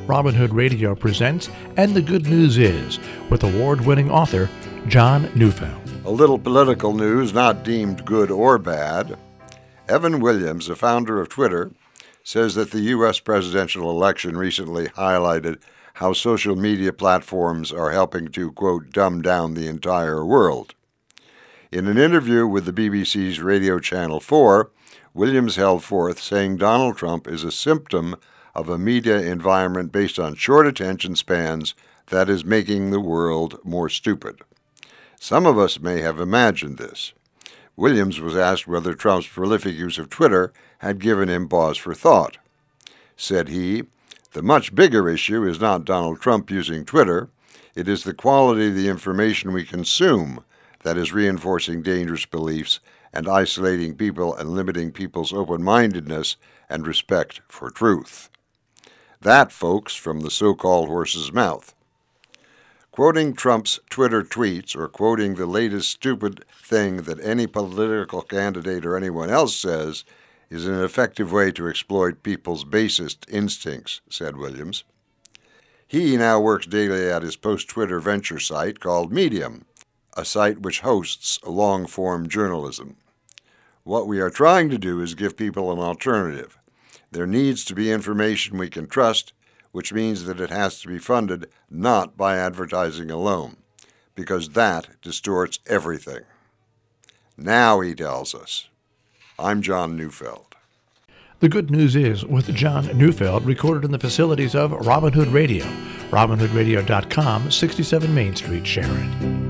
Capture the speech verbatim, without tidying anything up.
Robin Hood Radio presents And the Good News Is, with award-winning author John Neufeld. A little political news not deemed good or bad. Evan Williams, the founder of Twitter, says that the U S presidential election recently highlighted how social media platforms are helping to, quote, dumb down the entire world. In an interview with the B B C's Radio Channel four, Williams held forth saying Donald Trump is a symptom of a media environment based on short attention spans that is making the world more stupid. Some of us may have imagined this. Williams was asked whether Trump's prolific use of Twitter had given him pause for thought. Said he, "The much bigger issue is not Donald Trump using Twitter. It is the quality of the information we consume that is reinforcing dangerous beliefs and isolating people and limiting people's open-mindedness and respect for truth." That, folks, from the so-called horse's mouth. Quoting Trump's Twitter tweets or quoting the latest stupid thing that any political candidate or anyone else says is an effective way to exploit people's basest instincts, said Williams. He now works daily at his post-Twitter venture site called Medium, a site which hosts long-form journalism. What we are trying to do is give people an alternative. There needs to be information we can trust, which means that it has to be funded not by advertising alone, because that distorts everything. Now, he tells us. I'm John Neufeld. The Good News Is with John Neufeld, recorded in the facilities of Robin Hood Radio, robin hood radio dot com, sixty-seven Main Street, Sharon.